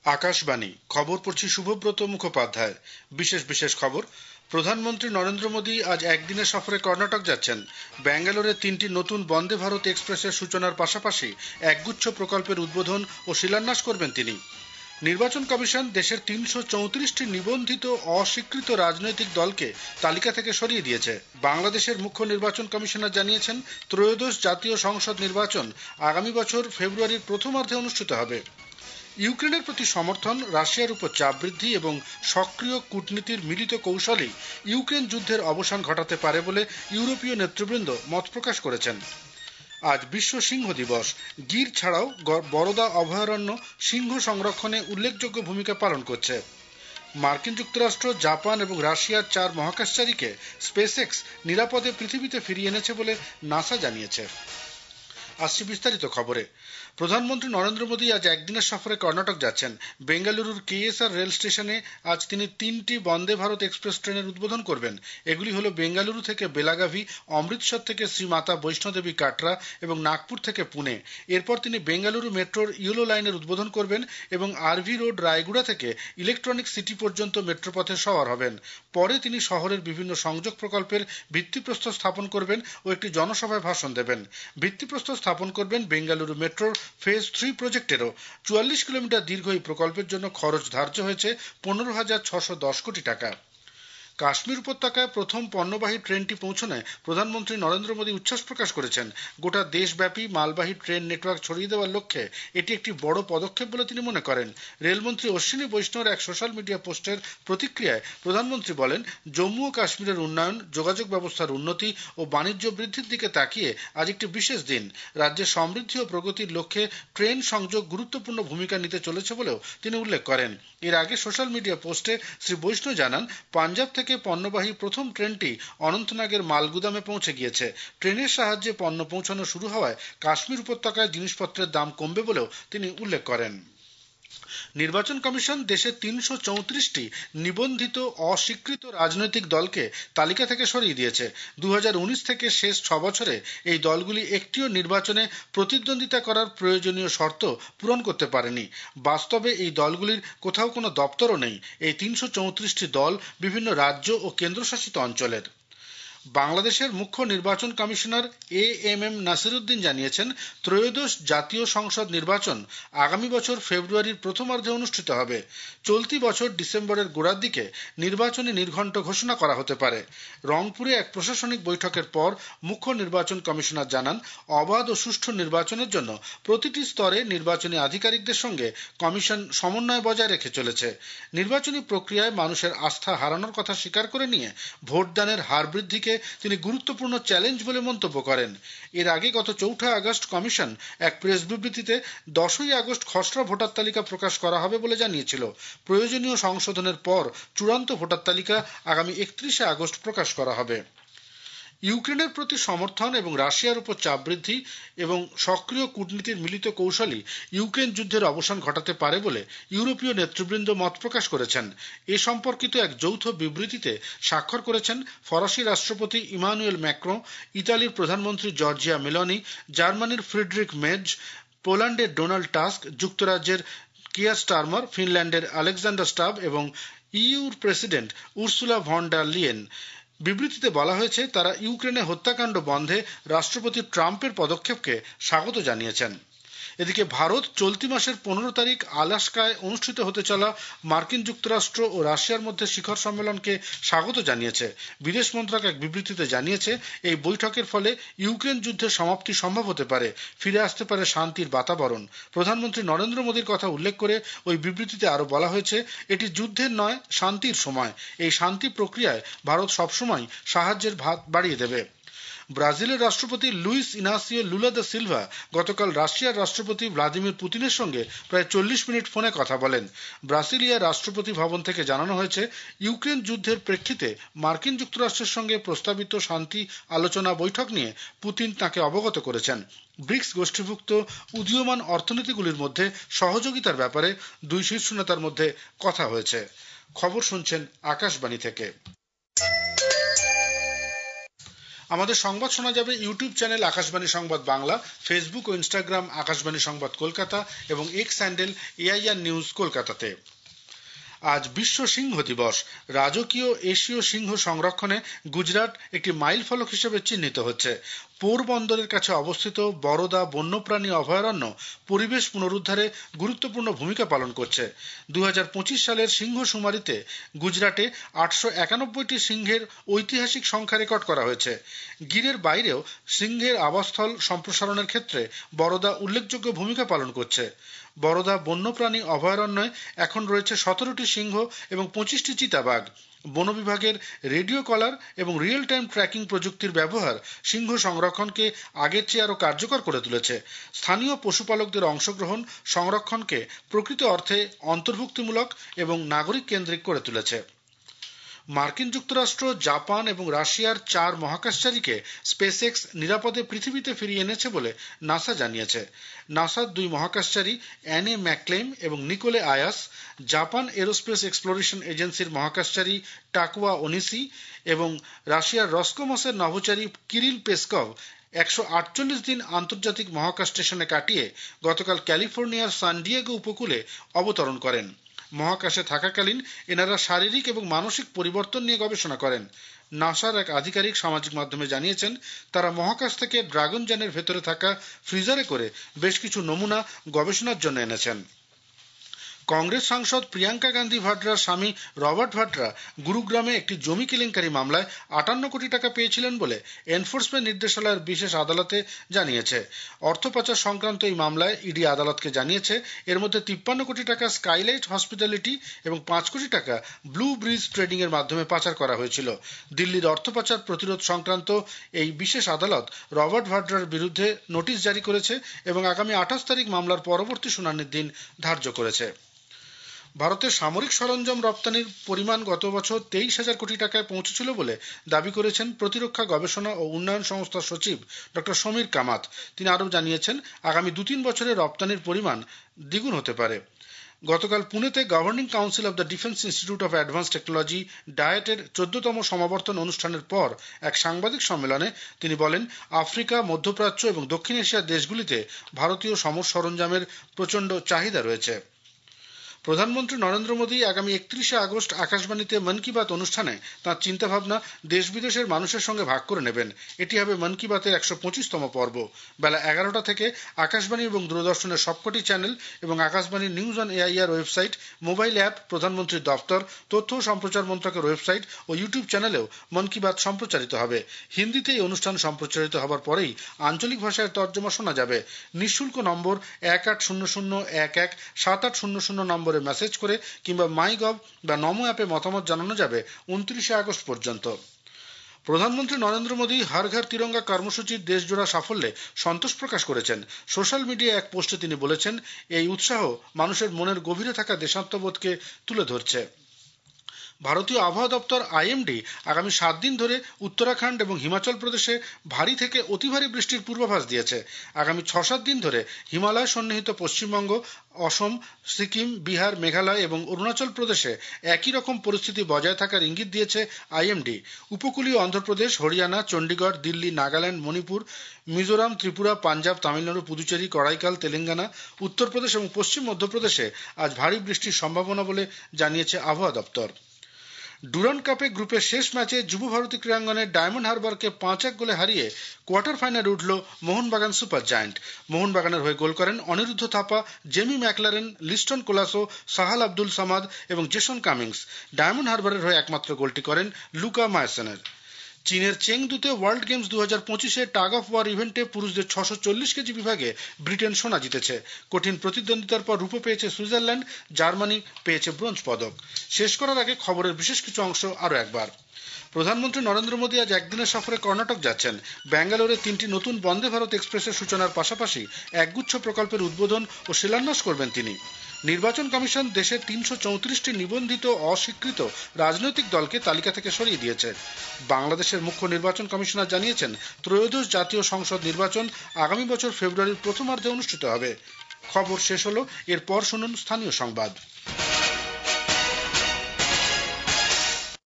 আকাশবাণী খবর পড়ছি শুভব্রত মুখোপাধ্যায়। বিশেষ খবর। প্রধানমন্ত্রী নরেন্দ্র মোদী আজ একদিনের সফরে কর্ণাটক যাচ্ছেন। ব্যাঙ্গালোরে ৩টি নতুন বন্দে ভারত এক্সপ্রেসের সূচনার পাশাপাশি একগুচ্ছ প্রকল্পের উদ্বোধন ও শিলান্যাস করবেন তিনি। নির্বাচন কমিশন দেশের ৩৩৪টি নিবন্ধিত অস্বীকৃত রাজনৈতিক দলকে তালিকা থেকে সরিয়ে দিয়েছে। বাংলাদেশের মুখ্য নির্বাচন কমিশনার জানিয়েছেন, ত্রয়োদশ জাতীয় সংসদ নির্বাচন আগামী বছর ফেব্রুয়ারির প্রথমার্ধে অনুষ্ঠিত হবে। ইউক্রেনের প্রতি সমর্থন, রাশিয়ার উপর চাপ বৃদ্ধি এবং সক্রিয় কূটনীতির মিলিত কৌশলই ইউক্রেন যুদ্ধের অবসান ঘটাতে পারে বলে ইউরোপীয় নেতৃবৃন্দ মত প্রকাশ করেছেন। আজ বিশ্ব সিংহ দিবস। গির ছাড়াও বরদা অভয়ারণ্য সিংহ সংরক্ষণে উল্লেখযোগ্য ভূমিকা পালন করছে। মার্কিন যুক্তরাষ্ট্র, জাপান এবং রাশিয়ার 4 মহাকাশচারীকে স্পেসএক্স নিরাপদে পৃথিবীতে ফিরিয়ে এনেছে বলে নাসা জানিয়েছে। আসছে বিস্তারিত খবরে। প্রধানমন্ত্রী নরেন্দ্র মোদী আজ একদিনের সফরে কর্ণাটক যাচ্ছেন। বেঙ্গালুরুর কেএসআর রেল স্টেশনে আজ তিনি 3টি বন্দে ভারত এক্সপ্রেস ট্রেনের উদ্বোধন করবেন। এগুলি হল বেঙ্গালুরু থেকে বেলাগাভি, অমৃতসর থেকে শ্রীমাতা বৈষ্ণোদেবী কাটরা এবং নাগপুর থেকে পুনে। এরপর তিনি বেঙ্গালুরু মেট্রোর ইয়েলো লাইনের উদ্বোধন করবেন এবং আরভি রোড রায়গুড়া থেকে ইলেকট্রনিক সিটি পর্যন্ত মেট্রোপথে সওয়ার হবেন। পরে তিনি শহরের বিভিন্ন সংযোগ প্রকল্পের ভিত্তিপ্রস্তর স্থাপন করবেন ও একটি জনসভায় ভাষণ দেবেন। ভিত্তিপ্রস্তর স্থাপন করবেন বেঙ্গালুরু মেট্রোর ফেজ 3 প্রজেক্টেরও। 44 কিলোমিটার দীর্ঘ এই প্রকল্পের জন্য খরচ ধার্য হয়েছে 15,610 কোটি টাকা। কাশ্মীর উপত্যকায় প্রথম পণ্যবাহী ট্রেনটি পৌঁছানোয় প্রধানমন্ত্রী নরেন্দ্র মোদী উচ্ছ্বাস প্রকাশ করেছেন। গোটা দেশব্যাপী মালবাহী ট্রেন নেটওয়ার্ক ছড়িয়ে দেওয়ার লক্ষ্যে এটি একটি বড় পদক্ষেপ বলে তিনি মনে করেন। রেলমন্ত্রী অশ্বিনী বৈষ্ণবের এক সোশ্যাল মিডিয়া পোস্টের প্রতিক্রিয়ায় প্রধানমন্ত্রী বলেন, জম্মু ও কাশ্মীরের উন্নয়ন, যোগাযোগ ব্যবস্থার উন্নতি ও বাণিজ্য বৃদ্ধির দিকে তাকিয়ে আজ একটি বিশেষ দিন। রাজ্যের সমৃদ্ধি ও প্রগতির লক্ষ্যে ট্রেন সংযোগ গুরুত্বপূর্ণ ভূমিকা নিতে চলেছে বলেও তিনি উল্লেখ করেন। এর আগে সোশ্যাল মিডিয়া পোস্টে শ্রী বৈষ্ণব জানান, পাঞ্জাব থেকে পণ্যবাহী প্রথম ট্রেনটি অনন্তনাগের মালগুদামে পৌঁছে গিয়েছে। ট্রেনের সাহায্যে পণ্য পৌঁছানো শুরু হওয়ায় কাশ্মীর উপত্যকায় জিনিসপত্রের দাম কমবে বলেও তিনি উল্লেখ করেন। নির্বাচন কমিশন দেশের 334টি নিবন্ধিত অস্বীকৃত রাজনৈতিক দলকে তালিকা থেকে সরিয়ে দিয়েছে। 2019 থেকে শেষ 6 বছরে এই দলগুলি একটিও নির্বাচনে প্রতিদ্বন্দ্বিতা করার প্রয়োজনীয় শর্ত পূরণ করতে পারেনি। বাস্তবে এই দলগুলির কোথাও কোনো দপ্তরও নেই। এই 334টি দল বিভিন্ন রাজ্য ও কেন্দ্রশাসিত অঞ্চলের। বাংলাদেশের মুখ্য নির্বাচন কমিশনার AMM নাসিরউদ্দিন জানিয়েছেন, ত্রয়োদশ জাতীয় সংসদ নির্বাচন আগামী বছর ফেব্রুয়ারির প্রথমার্ধে অনুষ্ঠিত হবে। চলতি বছর ডিসেম্বরের গোড়ার দিকে নির্বাচনী নির্ঘণ্ট ঘোষণা করা হতে পারে। রংপুরে এক প্রশাসনিক বৈঠকের পর মুখ্য নির্বাচন কমিশনার জানান, অবাধ ও সুষ্ঠু নির্বাচনের জন্য প্রতিটি স্তরে নির্বাচনী আধিকারিকদের সঙ্গে কমিশন সমন্বয় বজায় রেখে চলেছে। নির্বাচনী প্রক্রিয়ায় মানুষের আস্থা হারানোর কথা স্বীকার করে নিয়ে ভোটদানের হার বৃদ্ধিকে তিনি গুরুত্বপূর্ণ চ্যালেঞ্জ বলে মন্তব্য করেন। এর আগে গত 4 আগস্ট কমিশন এক প্রেস বিবৃতিতে 10ই আগস্ট খসড়া ভোটার তালিকা প্রকাশ করা হবে বলে জানিয়েছিল। প্রয়োজনীয় সংশোধনের পর চূড়ান্ত ভোটার তালিকা আগামী 31 আগস্ট প্রকাশ করা হবে। ইউক্রেনের প্রতি সমর্থন এবং রাশিয়ার উপর চাপ বৃদ্ধি এবং সক্রিয় কূটনীতির মিলিত কৌশলই ইউক্রেন যুদ্ধের অবসান ঘটাতে পারে বলে ইউরোপীয় নেতৃবৃন্দ মত প্রকাশ করেছেন। এ সম্পর্কিত এক যৌথ বিবৃতিতে স্বাক্ষর করেছেন ফরাসি রাষ্ট্রপতি ইমানুয়েল ম্যাক্রো, ইতালির প্রধানমন্ত্রী জর্জিয়া মেলোনি, জার্মানির ফ্রিডরিখ মের্জ, পোল্যান্ডের ডোনাল্ড টাস্ক, যুক্তরাজ্যের কিয়ার স্টারমার, ফিনল্যান্ডের আলেকজান্ডার স্টাব এবং ইউর president Ursula von der Leyen. বিবৃতিতে বলা হয়েছে, তারা ইউক্রেনে হত্যাকাণ্ড বন্ধে রাষ্ট্রপতি ট্রাম্পের পদক্ষেপকে স্বাগত জানিয়েছেন। এদিকে ভারত চলতি মাসের 15 তারিখ আলাস্কায় অনুষ্ঠিত হতে চলা মার্কিন যুক্তরাষ্ট্র ও রাশিয়ার মধ্যে শিখর সম্মেলনকে স্বাগত জানিয়েছে। বিদেশ মন্ত্রক এক বিবৃতিতে জানিয়েছে, এই বৈঠকের ফলে ইউক্রেন যুদ্ধের সমাপ্তি সম্ভব হতে পারে, ফিরে আসতে পারে শান্তির বাতাবরণ। প্রধানমন্ত্রী নরেন্দ্র মোদীর কথা উল্লেখ করে ওই বিবৃতিতে আরো বলা হয়েছে, এটি যুদ্ধের নয়, শান্তির সময়। এই শান্তি প্রক্রিয়ায় ভারত সবসময় সাহায্যের হাত বাড়িয়ে দেবে। ব্রাজিলের রাষ্ট্রপতি Luiz Inacio Lula da Silva গতকাল রাশিয়ার রাষ্ট্রপতি ভ্লাদিমির পুতিনের সঙ্গে প্রায় 40 মিনিট ফোনে কথা বলেন। ব্রাসিলিয়ার রাষ্ট্রপতি ভবন থেকে জানানো হয়েছে, ইউক্রেন যুদ্ধের প্রেক্ষিতে মার্কিন যুক্তরাষ্ট্রের সঙ্গে প্রস্তাবিত শান্তি আলোচনা বৈঠক নিয়ে পুতিন তাকে অবগত করেছেন। ব্রিক্স গোষ্ঠীভুক্ত উদীয়মান অর্থনীতিগুলির মধ্যে সহযোগিতার ব্যাপারে দুই শীর্ষ নেতার মধ্যে কথা হয়েছে। খবর শুনছেন আকাশবাণী থেকে। আমাদের সংবাদ শোনা যাবে YouTube channel Akashvani Sangbad Bangla, Facebook ও ইনস্টাগ্রাম আকাশবাণী সংবাদ কলকাতা এবং এক্স হ্যান্ডেল AIR নিউজ কলকাতাতে। আজ বিশ্ব সিংহ দিবস। রাজকীয় এশীয় সিংহ সংরক্ষণে গুজরাট একটি মাইলফলক হিসেবে চিহ্নিত হচ্ছে। পোরবন্দরের কাছে অবস্থিত বরোদা বন্যপ্রাণী অভয়ারণ্য পরিবেশ পুনরুদ্ধারে গুরুত্বপূর্ণ ভূমিকা পালন করছে। 2025 সালের সিংহ শুমারিতে গুজরাটে 891টি সিংহের ঐতিহাসিক সংখ্যা রেকর্ড করা হয়েছে। গিরের বাইরেও সিংহের আবাসস্থল সম্প্রসারণের ক্ষেত্রে বরোদা উল্লেখযোগ্য ভূমিকা পালন করছে। বরোদা বন্যপ্রাণী অভয়ারণ্যে এখন রয়েছে 17টি সিংহ এবং 25টি চিতাবাঘ। বন বিভাগের রেডিও কলার এবং রিয়েল টাইম ট্র্যাকিং প্রযুক্তির ব্যবহার সিংহ সংরক্ষণকে আগের চেয়ে আরও কার্যকর করে তুলেছে। স্থানীয় পশুপালকদের অংশগ্রহণ সংরক্ষণকে প্রকৃত অর্থে অন্তর্ভুক্তিমূলক এবং নাগরিক কেন্দ্রিক করে তুলেছে। মার্কিন যুক্তরাষ্ট্র, জাপান এবং রাশিয়ার 4 মহাকাশচারীকে স্পেসএক্স নিরাপদে পৃথিবীতে ফিরিয়ে এনেছে বলে নাসা জানিয়েছে। নাসার 2 মহাকাশচারী অ্যানে ম্যাকক্লেম এবং নিকোলে আয়াস, জাপান এরোস্পেস এক্সপ্লোরেশন এজেন্সির মহাকাশচারী টাকুয়া ওনিসি এবং রাশিয়ার রসকমসের নভোচারী কিরিল পেসকভ 148 দিন আন্তর্জাতিক মহাকাশ স্টেশনে কাটিয়ে গতকাল ক্যালিফোর্নিয়ার সান ডিয়েগো উপকূলে অবতরণ করেন। মহাকাশে থাকাকালীন এনারা শারীরিক এবং মানসিক পরিবর্তন নিয়ে গবেষণা করেন। নাসার এক আধিকারিক সামাজিক মাধ্যমে জানিয়েছেন, তারা মহাকাশ থেকে ড্রাগন যানের ভেতরে থাকা ফ্রিজারে করে বেশ কিছু নমুনা গবেষণার জন্য এনেছেন। কংগ্রেস সাংসদ প্রিয়াঙ্কা গান্ধী ভাড্রার স্বামী রবার্ট ভাড্রা গুরুগ্রামে একটি জমি কেলেঙ্কারি মামলায় 58 কোটি টাকা পেয়েছিলেন বলে এনফোর্সমেন্ট নির্দেশালয়ের বিশেষ আদালতে জানিয়েছে। অর্থ পাচার সংক্রান্ত এই মামলায় ইডি আদালতকে জানিয়েছে, এর মধ্যে 53 কোটি টাকা স্কাইলাইট হসপিটালিটি এবং 5 কোটি টাকা ব্লু ব্রিজ ট্রেডিং এর মাধ্যমে পাচার করা হয়েছিল। দিল্লির অর্থ পাচার প্রতিরোধ সংক্রান্ত এই বিশেষ আদালত রবার্ট ভাড্রার বিরুদ্ধে নোটিশ জারি করেছে এবং আগামী 28 তারিখ মামলার পরবর্তী শুনানির দিন ধার্য করেছে। ভারতের সামরিক সরঞ্জাম রপ্তানির পরিমাণ গত বছর 23,000 কোটি টাকায় পৌঁছেছিল বলে দাবি করেছেন প্রতিরক্ষা গবেষণা ও উন্নয়ন সংস্থার সচিব ডক্টর সমীর কামাত। তিনি আরও জানিয়েছেন, আগামী 2-3 বছরে রপ্তানির পরিমাণ দ্বিগুণ হতে পারে। গতকাল পুনেতে Governing Council of the Defence Institute of Advance Technology ডায়েটের 14তম সমাবর্তন অনুষ্ঠানের পর এক সাংবাদিক সম্মেলনে তিনি বলেন, আফ্রিকা, মধ্যপ্রাচ্য এবং দক্ষিণ এশিয়ার দেশগুলিতে ভারতীয় সমর সরঞ্জামের প্রচণ্ড চাহিদা রয়েছে। প্রধানমন্ত্রী নরেন্দ্র মোদী আগামী 31শে আগস্ট আকাশবাণীতে মন কি বাত অনুষ্ঠানে তাঁর চিন্তাভাবনা দেশ বিদেশের মানুষের সঙ্গে ভাগ করে নেবেন। এটি হবে মন কি বাতের 125তম পর্ব। বেলা 11টা থেকে আকাশবাণী এবং দূরদর্শনের সবকটি চ্যানেল এবং Akashvani news on AIR website, mobile app, প্রধানমন্ত্রীর দপ্তর, তথ্য ও সম্প্রচার মন্ত্রকের ওয়েবসাইট ও ইউটিউব চ্যানেলেও মন কি বাত সম্প্রচারিত হবে। হিন্দিতে এই অনুষ্ঠান সম্প্রচারিত হবার পরেই আঞ্চলিক ভাষায় তর্জমা শোনা যাবে। নিঃশুল্ক নম্বর 1800117800 নম্বরে মেসেজ করে কিংবা মাইগভ বা নমো অ্যাপে মতামত জানানো যাবে 29শে আগস্ট পর্যন্ত। প্রধানমন্ত্রী নরেন্দ্র মোদী হর ঘর তিরঙ্গা কর্মসূচির দেশজোড়া সাফল্যে সন্তোষ প্রকাশ করেছেন। সোশ্যাল মিডিয়ায় এক পোস্টে তিনি বলেছেন, এই উৎসাহ মানুষের মনের গভীরে থাকা দেশাত্মবোধকে তুলে ধরছে। ভারতীয় আবহাওয়া দপ্তর IMD আগামী 7 দিন ধরে উত্তরাখণ্ড এবং হিমাচল প্রদেশে ভারী থেকে অতি ভারী বৃষ্টির পূর্বাভাস দিয়েছে। আগামী 6-7 দিন ধরে হিমালয় সন্নিহিত পশ্চিমবঙ্গ, অসম, সিকিম, বিহার, মেঘালয় এবং অরুণাচল প্রদেশে একই রকম পরিস্থিতি বজায় থাকার ইঙ্গিত দিয়েছে IMD। উপকূলীয় অন্ধ্রপ্রদেশ, হরিয়ানা, চণ্ডীগড়, দিল্লি, নাগাল্যান্ড, মণিপুর, মিজোরাম, ত্রিপুরা, পাঞ্জাব, তামিলনাড়ু, পুদুচেরি, করাইকাল, তেলেঙ্গানা, উত্তরপ্রদেশ এবং পশ্চিম মধ্যপ্রদেশে আজ ভারী বৃষ্টির সম্ভাবনা বলে জানিয়েছে আবহাওয়া দপ্তর। ডুরান্ড কাপে গ্রুপের শেষ ম্যাচে যুব ভারতী ক্রীড়াঙ্গনে ডায়মন্ড হারবারকে 5-1 গোলে হারিয়ে কোয়ার্টার ফাইনালে উঠল মোহনবাগান সুপার জায়ান্ট। মোহনবাগানের হয়ে গোল করেন অনিরুদ্ধ থাপা, জেমি ম্যাকলারেন, লিস্টন কোলাসো, সাহাল আব্দুল সামাদ এবং জেসন কামিংস। ডায়মন্ড হারবারের হয়ে একমাত্র গোলটি করেন লুকা মায়াসেনের। চীনের চেংদুতে ওয়ার্ল্ড গেমস 2025-এ টাগ অফ ওয়ার ইভেন্টে পুরুষদের 640 কেজি বিভাগে ব্রিটেন সোনা জিতেছে। কঠিন প্রতিদ্বন্দ্বিতার পর রূপো পেয়েছে সুইজারল্যান্ড, জার্মানি পেয়েছে ব্রোঞ্জ পদক। শেষ করার আগে খবরের বিশেষ কিছু অংশ আরও একবার। প্রধানমন্ত্রী নরেন্দ্র মোদী আজ একদিনের সফরে কর্ণাটক যাচ্ছেন। ব্যাঙ্গালোরে 3টি নতুন বন্দে ভারত এক্সপ্রেসের সূচনার পাশাপাশি একগুচ্ছ প্রকল্পের উদ্বোধন ও শিলান্যাস করবেন তিনি। নির্বাচন কমিশন দেশের 334টি নিবন্ধিত অস্বীকৃত রাজনৈতিক দলকে তালিকা থেকে সরিয়ে দিয়েছে। বাংলাদেশের মুখ্য নির্বাচন কমিশনার জানিয়েছেন, ত্রয়োদশ জাতীয় সংসদ নির্বাচন আগামী বছর ফেব্রুয়ারির প্রথমার্ধে অনুষ্ঠিত হবে। খবর শেষ হলো, এরপর শুনুন স্থানীয় সংবাদ।